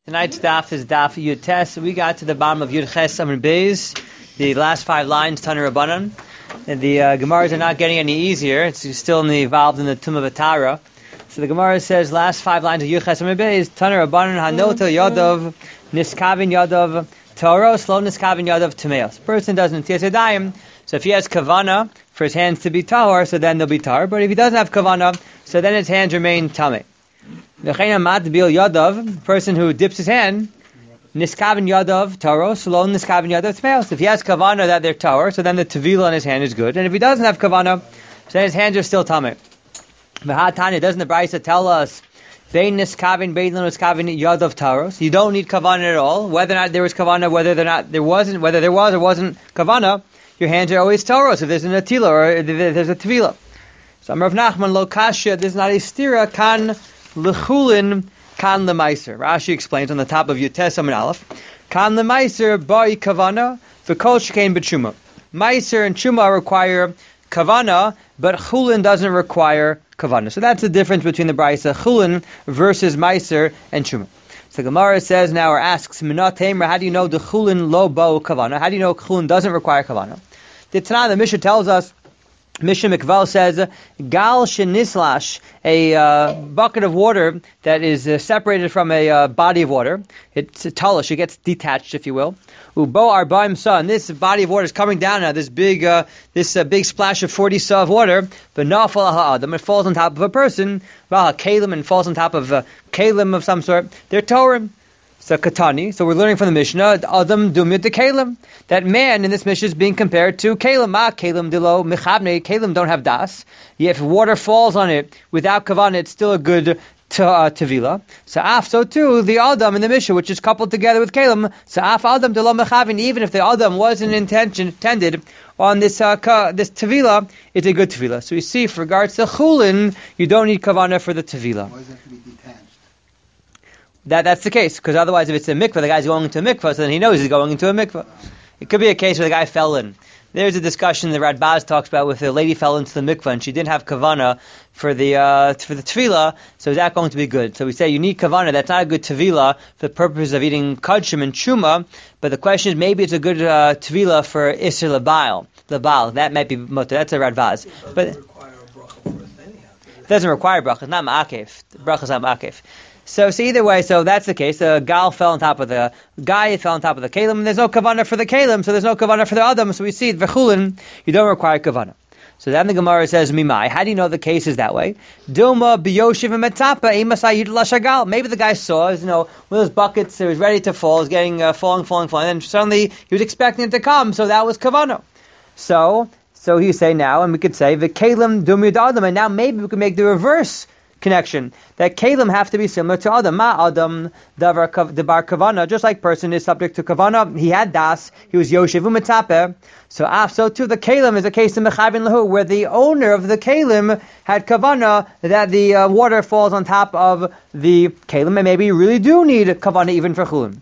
Tonight's daf is daf Yud Tes. We got to the bottom of Yud Ches Amud Beis, the last 5 lines, Taner Rabbanan. And the Gemaras are not getting any easier. It's still involved in the Tumah V'Tara. So the Gemara says, last 5 lines of Yud Ches Amud Beis, Taner Rabbanan Hanota Yodov Niskavin Yodov Toros Lo Niskavin Yodov Tameos. Person doesn't Tes Yadayim, so if he has kavana for his hands to be tahor, so then they'll be tahor. But if he doesn't have kavana, so then his hands remain tameh. The person who dips his hand, niskavin yadav taros, lo niskavin yadav tmeos. If he has kavana that they're tahor, so then the tevila on his hand is good. And if he doesn't have kavana, so then his hands are still tameh. V'hatanya, doesn't the Brisa tell us, vein niskavin, vein niskavin yadav taros? You don't need kavana at all. Whether or not there was kavana, whether there was or wasn't kavana, your hands are always taros if there's an atila or if there's a tevila. So Rav Nachman lo kasha, this is not a stira, kan L'chulin kan lemaiser. Rashi explains on the top of Yutes Amud Aleph, kan lemaiser ba'i kavana v'kol shekain b'tshuma. Maiser and Truma require kavana, but chulin doesn't require kavana. So that's the difference between the Brisa chulin versus maiser and Truma. So Gemara says now, or asks, Minat Tamer, how do you know the chulin lo ba'u kavana? How do you know chulin doesn't require kavana? The Tanakh, the Mishnah tells us, Mishnah Mikval says, Gal shenislash, a bucket of water that is separated from a body of water. It's a talish, it gets detached, if you will. Ubo arbaim sa, and this body of water is coming down now, this big splash of 40 sa of water, but nafal ha'adam, it falls on top of a person, kalim, and falls on top of kalim of some sort. They're Torah. So Katani, so we're learning from the Mishnah, Adam Dumyat the Kalim. That man in this Mishnah is being compared to Kalim. Kalim dilo mechavne. Kalim don't have das. If water falls on it without kavanah, it's still a good tevila. So too, the Adam in the Mishnah, which is coupled together with Kalim, Af Adam dilo mechavin. Even if the Adam wasn't intended on this tevila, it's a good tevila. So you see, for regards to Chulin, you don't need kavanah for the tevila. Why does it have to be detached? That's the case, because otherwise if it's a mikvah, the guy's going into a mikvah, so then he knows he's going into a mikvah. It could be a case where the guy fell in. There's a discussion that Radbaz talks about with the lady fell into the mikvah and she didn't have kavana for the tefillah, so is that going to be good? So we say you need kavana, that's not a good tefillah for the purpose of eating kadshim and chuma, but the question is maybe it's a good tefillah for isser labal, that might be mutter, that's a Radbaz. But it doesn't require bracha, it's not ma'akev, the bracha is not ma'akev. So either way, so that's the case. The gal fell on top of the guy, it fell on top of the kalim, and there's no kavanah for the kalim, so there's no kavanah for the adam. So we see v'chulin, you don't require kavanah. So then the Gemara says, Mimai, how do you know the case is that way? Dilma biyoshiv metapa imasayid lashagal. Maybe the guy saw, one of those buckets, it was ready to fall, it was getting falling, and suddenly he was expecting it to come, so that was kavanah. So you say now, and we could say the kalim dumid adam, and now maybe we can make the reverse connection, that kalim have to be similar to adam. Ma adam davar debar kavana, just like person is subject to kavana. He had das, he was yoshev u'metapeh. So too the kalim is a case of mechavin lahu, where the owner of the kalim had kavana that the water falls on top of the kalim, and maybe you really do need kavana even for chulin.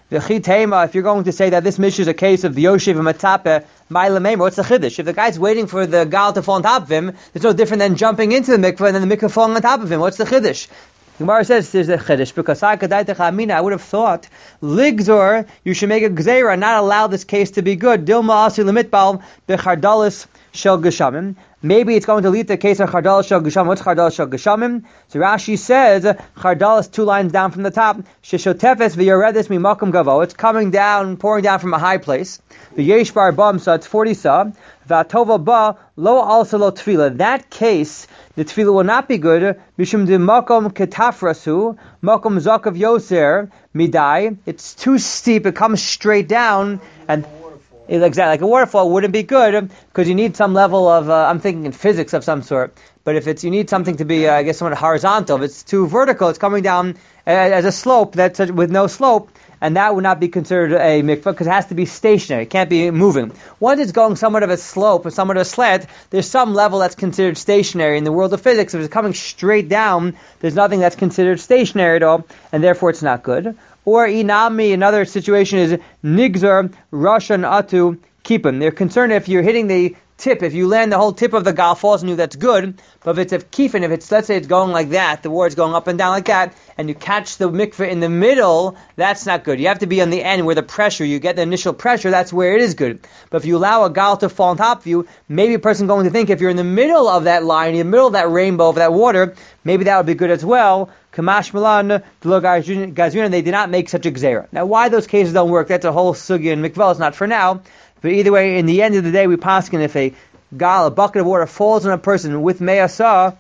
If you're going to say that this mission is a case of the Yoshev and Matapeh, what's the chiddush? If the guy's waiting for the gal to fall on top of him, it's no different than jumping into the mikveh and then the mikveh falling on top of him. What's the chiddush? The Gemara says there's a chiddush because I would have thought ligzor, you should make a gzeira, not allow this case to be good. Dilma asi lemitbal bechardalis shel geshamim. Maybe it's going to lead to the case of Chardalas Shel Geshamim. What's Chardalas Shel Geshamim? So Rashi says, Chardalas 2 lines down from the top, Sheshotefes v'yoredes mimakom gavo. It's coming down, pouring down from a high place. V'yesh bar bam, so it's 40 sa. V'atova ba, lo also lo tefillah. That case, the tefillah will not be good. Mishum de makom ketafrasu, makom zakav yoser, midai. It's too steep, it comes straight down, and exactly, like a waterfall wouldn't be good because you need some level of, I'm thinking in physics of some sort, but if you need something to be, somewhat horizontal, if it's too vertical, it's coming down as a slope that's with no slope, and that would not be considered a mikvah because it has to be stationary, it can't be moving. Once it's going somewhat of a slope or somewhat of a slant, there's some level that's considered stationary. In the world of physics, if it's coming straight down, there's nothing that's considered stationary at all, and therefore it's not good. Or inami, another situation is nigzar rashan atu kipim. They're concerned if you're hitting the tip, if you land the whole tip of the gal falls on you, that's good. But if it's a kifin, if it's, let's say it's going like that, the water's going up and down like that, and you catch the mikveh in the middle, that's not good. You have to be on the end where the pressure, you get the initial pressure, that's where it is good. But if you allow a gal to fall on top of you, maybe a person going to think if you're in the middle of that line, in the middle of that rainbow of that water, maybe that would be good as well. Kamash Milan, Gazrina, they did not make such a gzera. Now, why those cases don't work, that's a whole sugya in mikveh, it's not for now. But either way, in the end of the day, we paskin if a bucket of water falls on a person with memsa,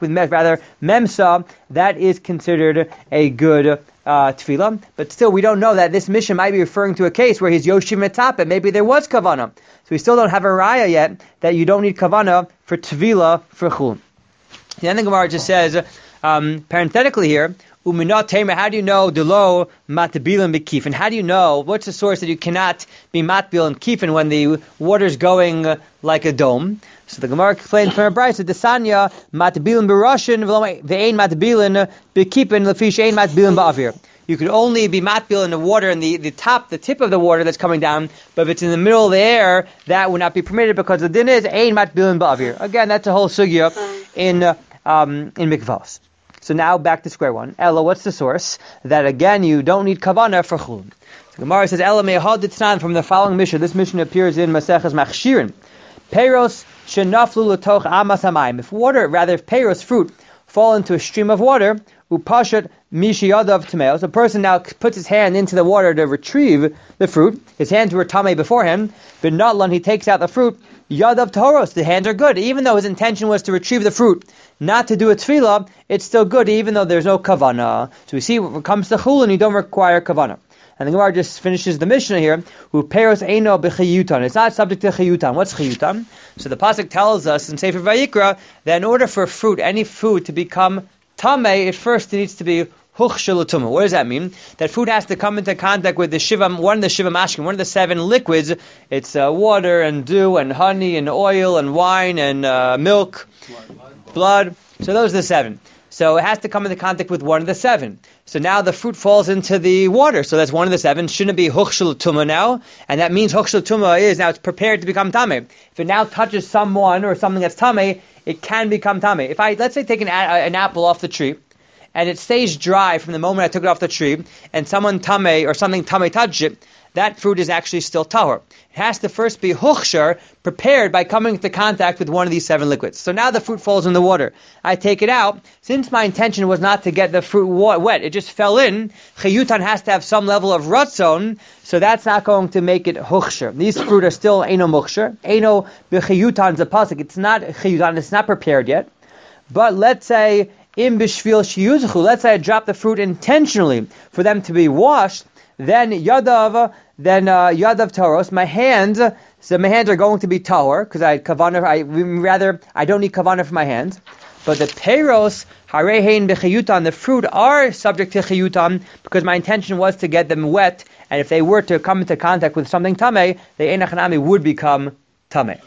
that is considered a good tefillah. But still, we don't know that this mission might be referring to a case where he's yoshim etapet. Maybe there was kavana. So we still don't have a raya yet that you don't need kavana for tefillah for chulin. Then the Gemara just says, parenthetically here, how do you know delo matbilin bekifin? How do you know, what's the source that you cannot be matbil and kifin when the water's going like a dome? So the Gemara explains from a brayso, desanya matbilin berushin ve'ein matbilin bekifin lefish ein matbilin ba'avir. You could only be matbil in the water and the tip of the water that's coming down, but if it's in the middle of the air, that would not be permitted because the din is ein matbilin ba'avir. Again, that's a whole sugya in mikvahs. So now back to square one. Ella, what's the source? That again, you don't need kavana for chulin. So Gemara says, Ella mehad ditznan from the following mission. This mission appears in Maseches Machshirin. Peiros shenaflu l'toch amas hamayim. If peiros, fruit, fall into a stream of water, upashat mishiyadav tameos. A person now puts his hand into the water to retrieve the fruit. His hands were tamei beforehand. But notlan, he takes out the fruit. Yadav tahoros. The hands are good, even though his intention was to retrieve the fruit, not to do a tefillah. It's still good, even though there's no kavana. So we see when it comes to chulin, you don't require kavana. And the Gemara just finishes the Mishnah here. Who peros eino b'chiyutan. It's not subject to chiyutan. What's chiyutan? So the pasuk tells us in Sefer Vayikra that in order for fruit, any food to become tamei, it first needs to be huchshel l'tumah. What does that mean? That food has to come into contact with one of the shiva mashkim, one of the 7 liquids. It's water and dew and honey and oil and wine and milk, blood. So those are the 7. So it has to come into contact with one of the 7. So now the fruit falls into the water. So that's one of the 7. Shouldn't it be huchshel tumah now? And that means huchshel tumah is now it's prepared to become tameh. If it now touches someone or something that's tameh, it can become tameh. If let's say take an apple off the tree, and it stays dry from the moment I took it off the tree, and someone tameh or something tameh touched it, that fruit is actually still tahor. It has to first be huchshar, prepared by coming into contact with one of these 7 liquids. So now the fruit falls in the water. I take it out. Since my intention was not to get the fruit wet, it just fell in, chiyutan has to have some level of ratzon, so that's not going to make it huchshar. These fruit are still eino muchshar. Eino b'chiyutan is a pasuk. It's not chiyutan, it's not prepared yet. But let's say, im b'shvil shiyuzuchu, let's say I drop the fruit intentionally for them to be washed, then yadav taros, my hands are going to be tahor, because I don't need kavana for my hands. But the peiros, harehein b'chiyutan, the fruit are subject to chiyutan, because my intention was to get them wet, and if they were to come into contact with something tameh, the einachanami would become tameh.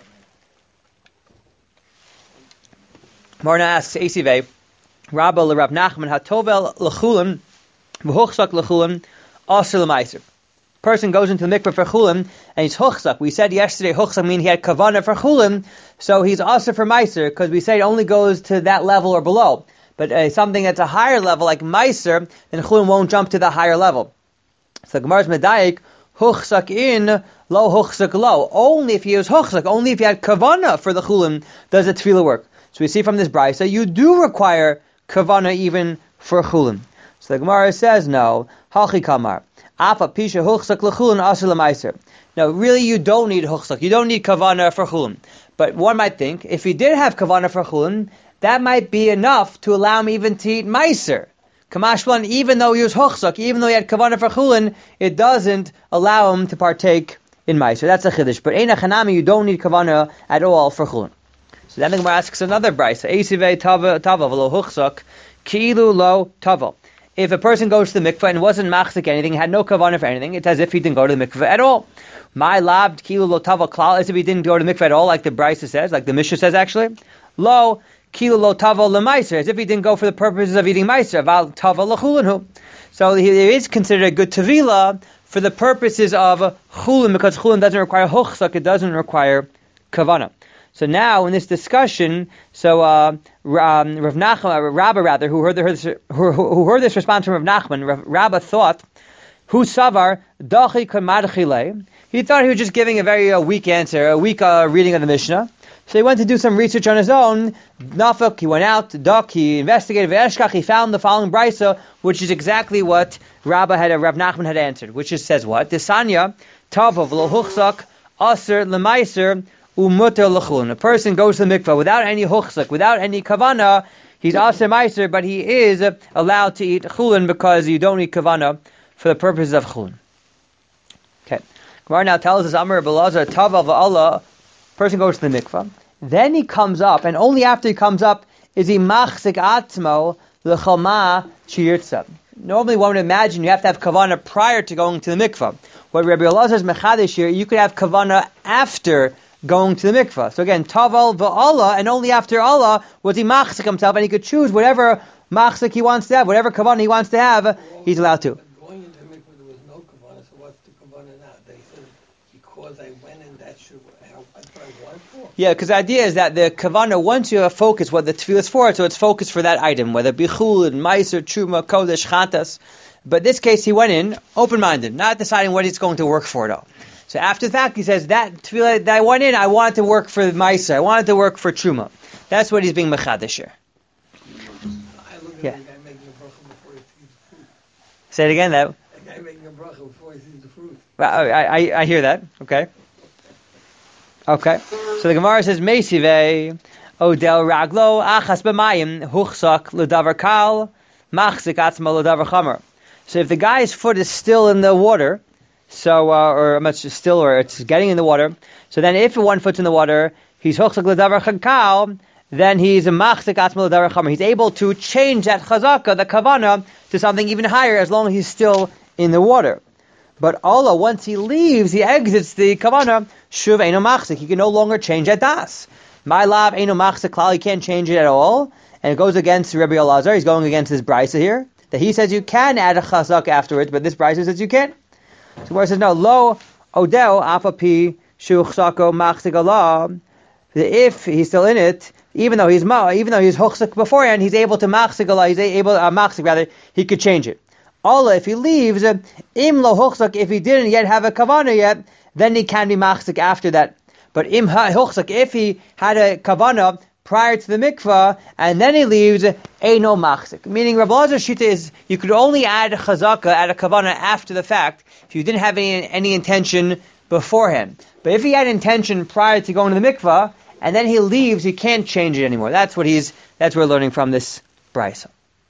Marna asks, Esivei, Rabba l'Rav Nachman, hatovel l'chulim, v'huchsak l'chulim, asr l'maiser. Person goes into the mikveh for chulin, and he's huchsak. We said yesterday huchsak means he had kavana for chulin, so he's asr for maiser, because we say it only goes to that level or below. But something that's a higher level, like maiser, then chulin won't jump to the higher level. So Gemara's medayik, huchsak in, lo huchsak lo. Only if he was huchsak, only if he had kavana for the chulin, does the tefillah work. So we see from this brayso, you do require kavana even for chulin. So the Gemara says, no, halchi kamar. Afa pisha huchsak lechulin asur l'maiser. No, really you don't need huchsak. You don't need kavana for chulin. But one might think, if he did have kavana for chulin, that might be enough to allow him even to eat maiser. Kamashwan, even though he was huchsak, even though he had kavana for chulin, it doesn't allow him to partake in maiser. That's a chiddush. But eina chanami, you don't need kavana at all for chulin. So then the Gemara asks another brayso. Eisivei tava v'lo huchsak, ki'ilu lo tava. If a person goes to the mikveh and wasn't machzik anything, had no kavanah for anything, it's as if he didn't go to the mikveh at all. My lab kilu lo tava klal, as if he didn't go to the mikveh at all, like the brayso says, like the Mishnah says actually. Lo kilu lo tava lemaiser, as if he didn't go for the purposes of eating maiser. Val tava lechulinhu. So it is considered a good tevila for the purposes of chulin, because chulin doesn't require huchsak, it doesn't require kavanah. So now in this discussion, Rav Nachman, Rabba rather, who heard this response from Rav Nachman, Rabba thought, "Hu savar dachi kamadchile." He thought he was just giving a very weak answer, a weak reading of the Mishnah. So he went to do some research on his own. Nafak, he went out, he investigated, Ve'eshkach, he found the following brisa, which is exactly what Rav Nachman had answered, which says what? Desanya, tavav lo huchzak, aser lemaiser, umuter lechulun. A person goes to the mikvah without any huchzak, without any kavana, he's aser maiser, but he is allowed to eat chulun because you don't need kavana for the purposes of chulun. Okay. Gemara now tells us, Amar Belazar, tavav Allah, person goes to the mikvah, then he comes up, and only after he comes up is he machzik atzmo l'chalma shiyirtza. Normally one would imagine you have to have kavana prior to going to the mikvah. What Rabbi Elazar is mechadesh here, you could have kavana after going to the mikvah. So again, taval v'Allah, and only after Allah was he machzik himself, and he could choose whatever machzik he wants to have, whatever kavana he wants to have, he's allowed to. Going into the mikvah there was no kavana, so what's the kavana now? They said because I went in, that should help. That's what I want for. Yeah, because the idea is that the kavana, once you focus what the tefillah is for, so it's focused for that item, whether it be chulun, meiser, truma, kodesh, chatas. But in this case, he went in open-minded, not deciding what he's going to work for at all. So after that, he says, that tefillah that I went in, I wanted to work for meiser, I wanted to work for truma. That's what he's being mechadesh here. I look at Yeah. the guy making a bracha before he sees the fruit. Say it again, that. The guy making a bracha before he sees the fruit. Well, I hear that. Okay. Okay. So the Gemara says, Meisive, Odel Raglo, Achas B'mayim, Huchsak, L'davar Kal, Machzik Atzma L'davar Chamer. So if the guy's foot is still in the water, so, or much still, or it's getting in the water, so then if one foot's in the water, he's Huchsak L'davar Kal, then he's a Machzik Atzma L'davar Chamer. He's able to change that chazaka, the kavana, to something even higher as long as he's still in the water. But Allah, once he leaves, he exits the kavana, shuv eino machzik. He can no longer change that das. My lab eino machzik klal. He can't change it at all, and it goes against Rabbi Elazar. He's going against his brisa here that he says you can add a chazak afterwards, but this brisa says you can't. So where it says no, lo odeo apapi shuchsako machzik Allah. If he's still in it, even though he's huchzik beforehand, he's able to machzik Allah. He's able machzik rather. He could change it. Allah, if he leaves, im lo huchzak, if he didn't yet have a kavana yet, then he can be machzik after that. But im huchzak, if he had a kavana prior to the mikvah, and then he leaves, eino machzik. Meaning, Rabbi Elazar's shita is, you could only add chazaka, add a kavana after the fact, if you didn't have any intention beforehand. But if he had intention prior to going to the mikvah, and then he leaves, he can't change it anymore. That's what we're learning from this brisa.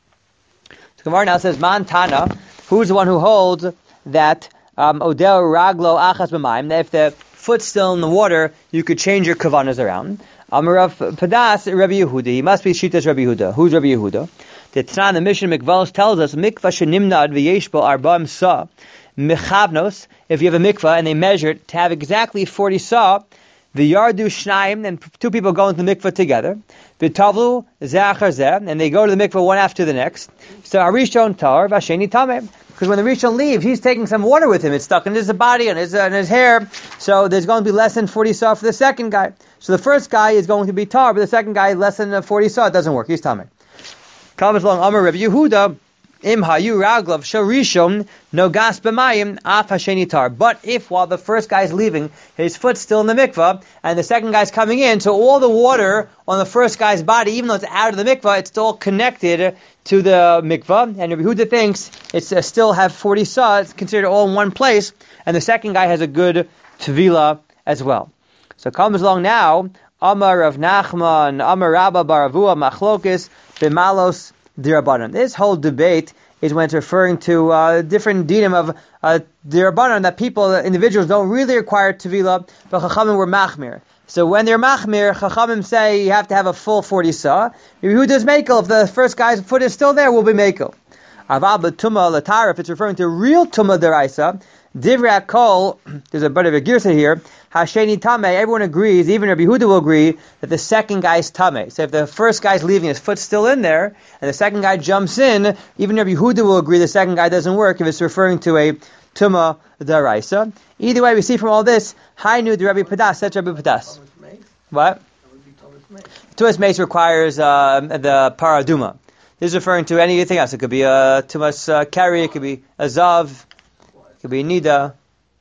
The Gemara now says, Man Tana, who's the one who holds that Odel Raglo Achas B'mayim, that if the foot's still in the water, you could change your kavanas around. Amarav Padas Rabbi Yehuda. He must be Shitas Rabbi Yehuda. Who's Rabbi Yehuda? The Tana, the Mishnah Mikvalos tells us, Mikvah shenimnad v'yeshbo arba'im sa mechavnos. If you have a mikvah and they measure it to have exactly 40 sa, the yardu shnayim, and two people go into the mikvah together. V'tavlu zechar zeh, and they go to the mikvah one after the next. So Arishon tar v'asheni tameh. Because when the Rishon leaves, he's taking some water with him. It's stuck in his body and his hair. So there's going to be less than 40 saw for the second guy. So the first guy is going to be tar, but the second guy less than 40 saw. It doesn't work. He's tameh. Comes along Amar Rabbi Yehuda. Im hayu raglav sharishon nogas b'mayim af hasheni tar. But if while the first guy's leaving, his foot's still in the mikvah, and the second guy's coming in, so all the water on the first guy's body, even though it's out of the mikvah, it's still connected to the mikvah. And Rabbi Yehuda thinks it's still have 40 saw. It's considered all in one place, and the second guy has a good tevilah as well. So comes along now. Amar Rav Nachman, Amar Rabba Baravua Machlokis b'malos Dirabanan. This whole debate is when it's referring to different dinim of Dirabanan, that people, individuals, don't really require tevilah, but Chachamim were machmir. So when they're machmir, Chachamim say you have to have a full 40 saw. Who does mekel? If the first guy's foot is still there, will be mekel. Aval b'tumah l'tar, if it's referring to real tumah deraisa, divrei kol, there's a bit of a girsa here, hasheni tameh, everyone agrees, even Rabbi Yehuda will agree, that the second guy's tameh. So if the first guy's leaving, his foot's still in there, and the second guy jumps in, even Rabbi Yehuda will agree the second guy doesn't work if it's referring to a tumah deraisa. Either way, we see from all this, Hainu de Rabbi Padas, that's Rabbi Padas. What? Tumas Mace requires the paraduma. This is referring to anything else. It could be a Tumas Kari, it could be a Zav, it could be a Nida.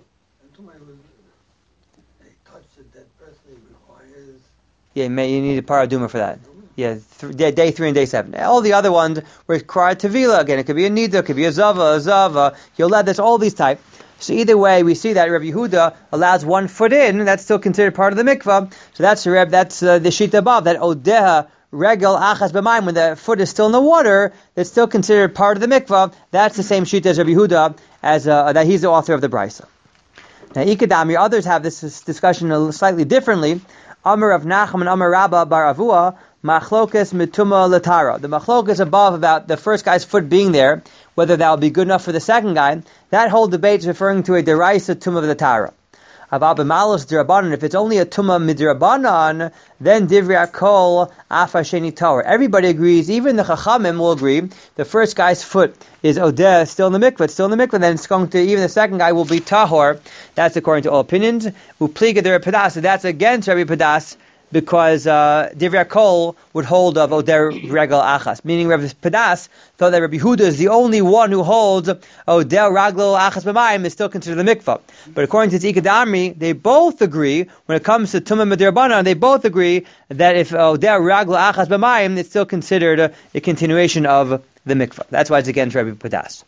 Yeah, you need a paraduma for that. Yeah, day 3 and day 7. All the other ones require tevila. Again, it could be a nida, it could be a zava, yoled. There's all these types. So either way, we see that Rabbi Yehuda allows 1 foot in. That's still considered part of the mikvah. So that's the shita above, that odeha regel achas b'mayim, when the foot is still in the water, that's still considered part of the mikvah. That's the same shita as Rabbi Yehuda, as that he's the author of the brisa. Now, Ikadami, others have this discussion slightly differently. Amar of Nachman and Amar Rabba bar Avua, Machlokas mituma latara. The machlokas above about the first guy's foot being there, whether that will be good enough for the second guy, that whole debate is referring to a deraisa tumah latara. About b'malos dirabanan, if it's only a tumah midrabanan, then divrei kol afasheni tower. Everybody agrees, even the chachamim will agree, the first guy's foot is odeh, still in the mikvah, then it's going to, even the second guy will be tahor. That's according to all opinions. Upliga der Padas, so that's against Rabbi Padas, because divrei kol would hold of oder regel achas, meaning Rabbi Padas thought that Rabbi Yehuda is the only one who holds oder raglo achas b'mayim is still considered the mikvah. But according to Tzika Damri, they both agree when it comes to tumah midrabanan. They both agree that if oder raglo achas b'mayim, it's still considered a continuation of the mikvah. That's why it's against Rabbi Padas.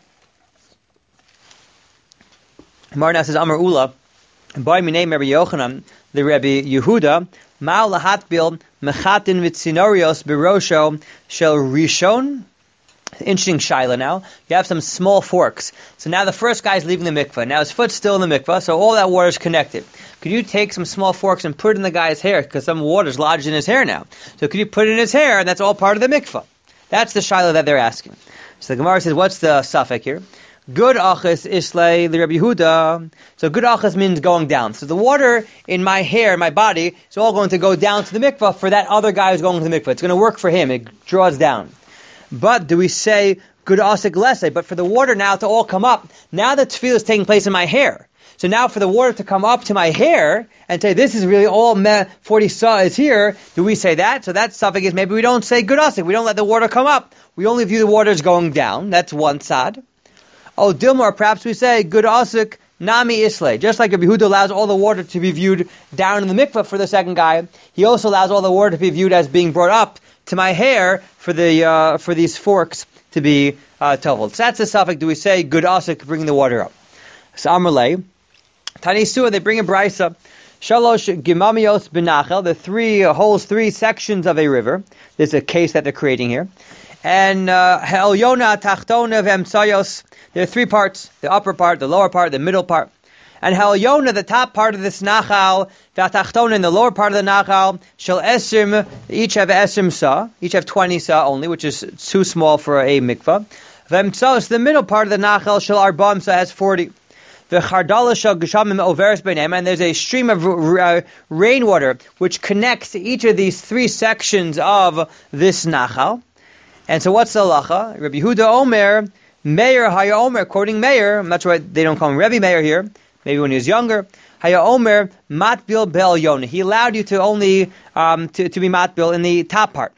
Marna says Amar Ula, by my name Rabbi Yochanan, the Rabbi Yehuda. Ma'al lahatbil mechatin vitzinorios birosho shel rishon. Interesting shaila now. You have some small forks. So now the first guy is leaving the mikvah. Now his foot's still in the mikvah, so all that water is connected. Could you take some small forks and put it in the guy's hair? Because some water is lodged in his hair now. So could you put it in his hair, and that's all part of the mikvah? That's the shaila that they're asking. So the Gemara says, what's the suffix here? Good achas islay li Rabbi Yehuda. So good achas means going down. So the water in my hair, my body, is all going to go down to the mikvah for that other guy who's going to the mikvah. It's going to work for him. It draws down. But do we say good asik lesay? But for the water now to all come up, now the tefillah is taking place in my hair. So now for the water to come up to my hair and say this is really all 40 sa is here, do we say that? So that suffix is maybe we don't say good asik. We don't let the water come up. We only view the water as going down. That's one side. Oh, Dilmar, perhaps we say, good asuk, nami islay. Just like Rabbi Yehuda allows all the water to be viewed down in the mikvah for the second guy, he also allows all the water to be viewed as being brought up to my hair for these forks to be toveled. So that's the suffix. Do we say, good asuk, bringing the water up? So Amrlay, Tani Suah, they bring a brisa. Shalosh gimamios benachel, the 3 holes, 3 sections of a river. There's a case that they're creating here. And Helyona, Tachtona, Vemtsayos. There are 3 parts: the upper part, the lower part, the middle part. And Helyona, the top part of this nachal, Vatachtona, in the lower part of the nachal, shall esrim, each have esrim sa, each have 20 sa only, which is too small for a mikvah. Vemtsayos, the middle part of the nachal, shall arbam sa, has 40. The chardala shall geshamim overes b'neim, and there's a stream of rainwater which connects each of these 3 sections of this nachal. And so what's the halacha? Rabbi Yehuda Omer, Meir Haya Omer, quoting Meir, I'm not sure why they don't call him Rebbe Meir here, maybe when he was younger. Haya Omer, Matbil Bel Yonah. He allowed you to only, to be Matbil in the top part.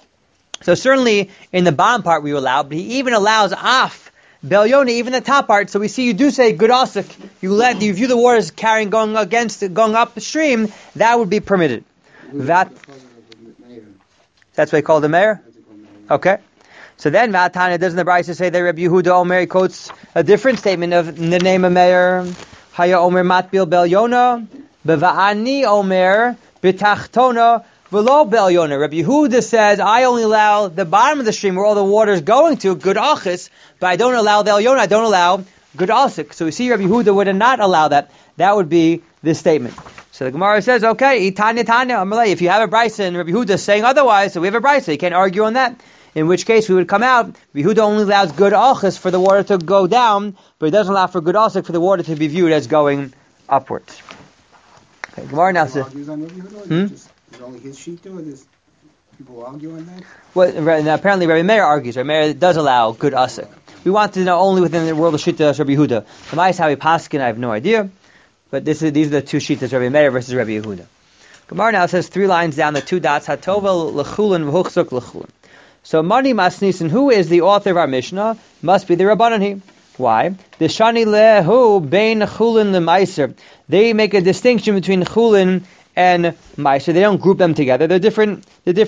So certainly in the bottom part we allow, but he even allows Af Bel Yonah, even the top part. So we see you do say good asik. You view the waters carrying, going up the stream, that would be permitted. That's what they call the Meir? Okay. So then, Vatana, doesn't the Brisa say that Rabbi Yehuda Omer quotes a different statement of in the name of Meir? Haya Omer Matbil Bel Yonah, Beva'ani Omer B'tachtona V'lo Bel Yonah. Rabbi Yehuda says, I only allow the bottom of the stream where all the water is going to, good achis, but I don't allow the El Yonah, I don't allow good asik. So we see Rabbi Yehuda would not allow that. That would be this statement. So the Gemara says, okay, Itanya Tanya Amalei. If you have a Brisa and Rabbi Yehuda is saying otherwise, so we have a Brisa, you can't argue on that. In which case we would come out, Rabbi Yehuda only allows good achas for the water to go down, but he doesn't allow for good asik for the water to be viewed as going upwards. Okay, Gemara now says, Is it only his sheet or there's people argue on that? Well, now apparently Rabbi Meir argues. Rabbi Meir does allow good asik. We want to know only within the world of Shita Rabbi Yehuda. The Ma'is how he paskin, I have no idea. But these are the 2 Shitas, Rabbi Meir versus Rabbi Yehuda. Gemara now says 3 lines down, the 2 dots, Hatovel l'chulin v'huchzuk l'chulin. So Mani Masnisin, who is the author of our Mishnah, must be the Rabbanan. Why? The Shani lehu bein chulin lemaiser. They make a distinction between chulin and meiser. They don't group them together. They're different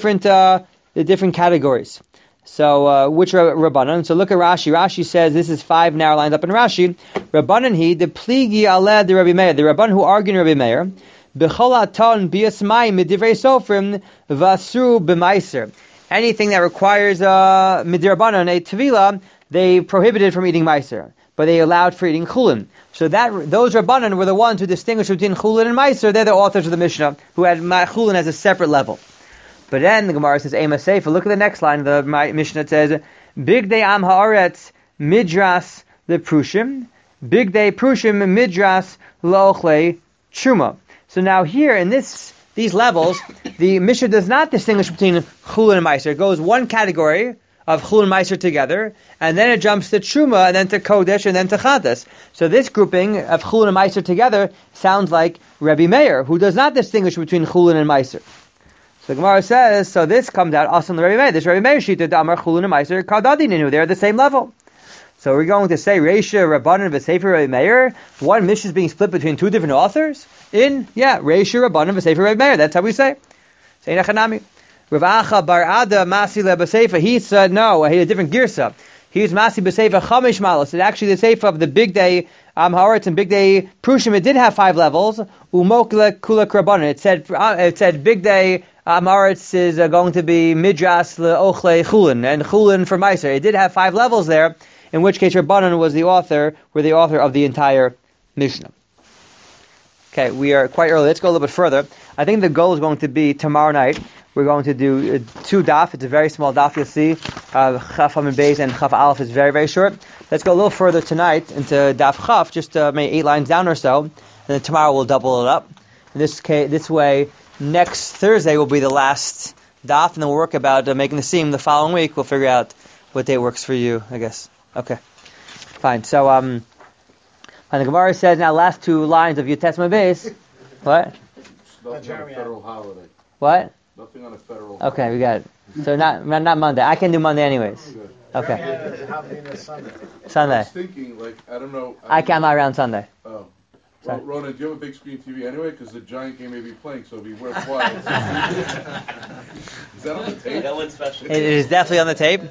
categories. So which are Rabbanan? So look at Rashi. Rashi says this is 5 now lined up in Rashi. Rabbanan he the pligi aleh the Rabbi Meir. The Rabban who argue in Rabbi Meir. B'chol aton biasmai midivrei sofrim vasru b'meiser. Anything that requires midirabbanan, a tevila, they prohibited from eating meiser, but they allowed for eating chulin. So those Rabbanan were the ones who distinguished between chulin and meiser. They're the authors of the Mishnah, who had chulin as a separate level. But then the Gemara says, Ema Seifa, look at the next line of the Mishnah. It says, Big day am haaretz midras the prushim, big day prushim midras lo'ochle truma. So now here in these levels, the Mishnah does not distinguish between chulin and meiser. It goes one category of chulin and meiser together, and then it jumps to truma, and then to kodesh, and then to chatas. So this grouping of chulin and meiser together sounds like Rabbi Meir, who does not distinguish between chulin and meiser. So the Gemara says, so this comes out also in the Rabbi Meir. This Rabbi Meir shita damar chulin and meiser kadadininu. They're at the same level. So we're going to say Reisha Rabbanan v'Sefer Rabbi Meir. One Mishnah is being split between 2 different authors. Reisha Rabbanan v'Sefer Rabbi Meir. That's how we say. Say Nachanami. Rav Acha bar Ada Masi leBaseifa. He said no. He had a different girsa. He's Masi b'Seifa Chamish Malos. It's actually the Seifa of the big day Haaretz and big day Prushim. It did have 5 levels. Umokle Kulak Rabbanan. It said big day Haaretz is going to be Midras leOchle Chulin and Chulin for Meiser. It did have 5 levels there. In which case Rabbanan were the author of the entire Mishnah. Okay, we are quite early. Let's go a little bit further. I think the goal is going to be tomorrow night. We're going to do 2 daf. It's a very small daf, you'll see. Chaf Hamid Beis and Chaf Aleph is very, very short. Let's go a little further tonight into daf Chaf, just maybe 8 lines down or so. And then tomorrow we'll double it up. In this way, next Thursday will be the last daf, and then we'll work about making the seam the following week. We'll figure out what day works for you, I guess. Okay, fine. So, and the Gemara says now last 2 lines of Yutes Base. What? Nothing on a federal holiday. What? Nothing on a federal holiday. Okay, we got it. So not Monday. I can do Monday anyways. Okay. Sunday. I was thinking, I don't know. I'm not around Sunday. Oh. Well, Ronan, do you have a big screen TV anyway? Because the Giant game may be playing, so it'll be worthwhile. Is that on the tape? That one's special. It is definitely on the tape.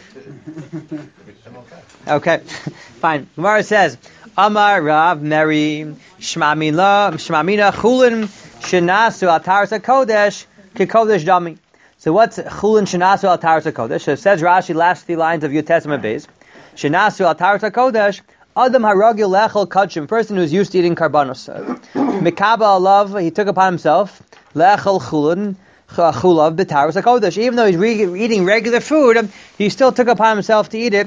Okay, fine. Gemara says, Amar Rav Meri Shmamina Chulin Shenasu Al Taras HaKodesh Kikodesh Dami. So what's Chulin Shenasu Al Taras HaKodesh? So it says Rashi, last 3 lines of Yutes Beis. Shenasu Al Taras HaKodesh Adam Haragil Lechel Kachim, person who's used to eating karbanos. Mikaba Alav, he took upon himself Lechel Chulin Chulav b'Taras HaKodesh. Even though he's eating regular food, he still took upon himself to eat it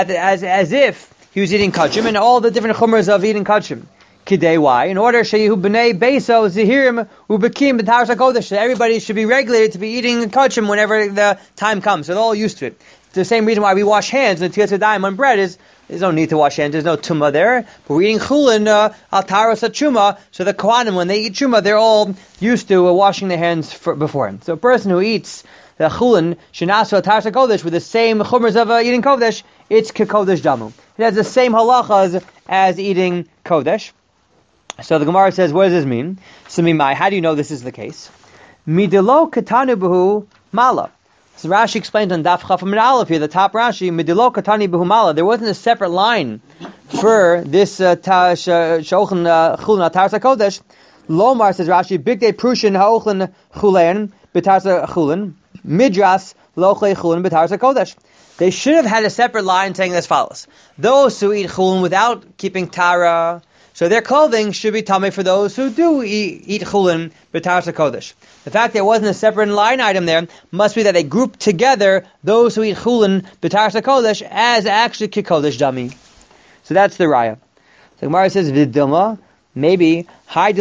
as if he was eating kachim, and all the different chumras of eating kachim. Kidei, why? In order sheyu b'nei beso zihirim ubekim b'Taras HaKodesh. So everybody should be regulated to be eating kachim whenever the time comes. So they're all used to it. It's the same reason why we wash hands in the Tzias Yadayim on bread is there's no need to wash hands. There's no tumah there. But we're eating chulin al taras chuma. So the kohanim, when they eat chuma, they're all used to washing their hands beforehand. So a person who eats the chulin shenasu al taras kodesh with the same chumras of eating kodesh, it's kekodesh damu. It has the same halachas as eating kodesh. So the Gemara says, what does this mean? So mimai, how do you know this is the case? Midilo katanu b'hu mala. So Rashi explains on Daf Chaf Amid Aleph here, the top Rashi, Midilo Katani Behumala. There wasn't a separate line for this Shochan Chulin Taras HaKodesh. Lomar, says Rashi, Big Day Prushin Ha'ochlin Chulen B'Taras HaChulin Midras Lochle Chulin B'Taras HaKodesh. They should have had a separate line saying as follows: those who eat Chulin without keeping Tara, so their clothing should be tamei for those who do eat Chulin B'Taras HaKodesh. The fact there wasn't a separate line item there must be that they grouped together those who eat chulin b'taras hakodesh as actually kikodesh dami. So that's the raya. The Gemara says vidilma, maybe maybe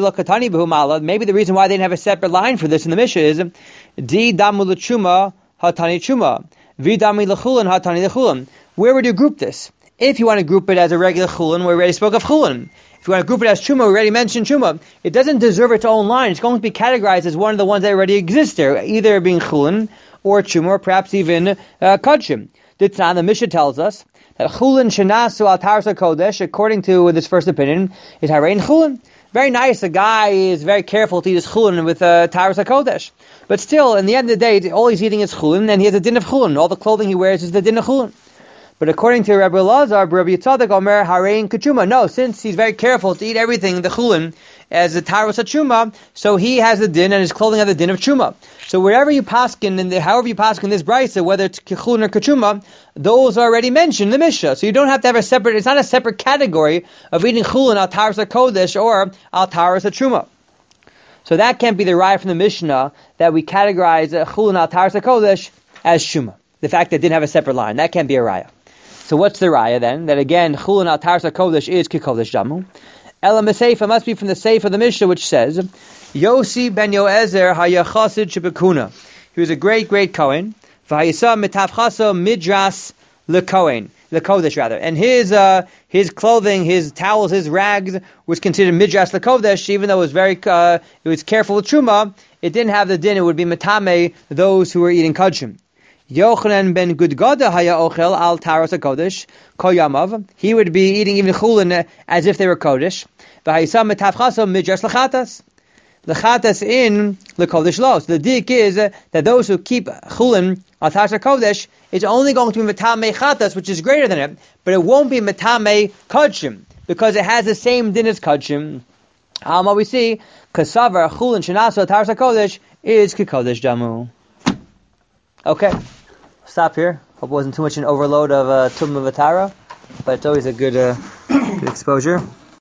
the reason why they didn't have a separate line for this in the Mishnah is di damu l'chuma hatani chuma, vi dami l'chulin hatani l'chulin. Where would you group this? If you want to group it as a regular chulin, we already spoke of chulin. If you want to group it as truma, we already mentioned truma. It doesn't deserve its own line. It's going to be categorized as one of the ones that already exist there, either being chulin or truma, or perhaps even kachim. The Mishnah tells us that chulin shenasu al taras kodesh, according to this first opinion, is harein chulin. Very nice. A guy is very careful to eat his chulin with taras kodesh, but still, in the end of the day, all he's eating is chulin, and he has a din of chulin. All the clothing he wears is the din of chulin. But according to Rabbi Elazar, Rabbi Yitzchak Omer harein kachuma. No, since he's very careful to eat everything, the chulin, as the taras chuma, so he has the din, and his clothing has the din of chuma. So wherever you paskin, however you paskin this brisa, whether it's chulin or kachuma, those are already mentioned in the Mishnah. So you don't have to have a separate. It's not a separate category of eating chulin al taras kodesh or al taras chuma. So that can't be the raya from the Mishnah that we categorize chulin al taras kodesh as chuma. The fact that it didn't have a separate line, that can't be a raya. So what's the raya then? That again, chulin al taras kodesh is kikodesh jamu. Elam Seifa must be from the Seifa of the Mishnah, which says, Yosi ben Yoezer hayachasid shebekuna. He was a great Kohen. V'hayisa mitavchaso midras lekodesh rather. And his clothing, his towels, his rags was considered midras lekodesh, even though it was careful with truma. It didn't have the din. It would be matame those who were eating kachim. Yochanan ben Gudgada haya ochel al taras kodesh koyamav. He would be eating even chulin as if they were kodesh. V'hayisam metavchaso midras lechatas. Lechatas in lekodesh lo. So the dik is that those who keep chulin al taras kodesh, it's only going to be metame chatas, which is greater than it, but it won't be metame kodshim because it has the same din as kodshim. What we see, kasavar chulin shenasu al taras kodesh is kikodesh jamu. Okay. Stop here. Hope it wasn't too much an overload of Tumma Vatara, but it's always a good exposure.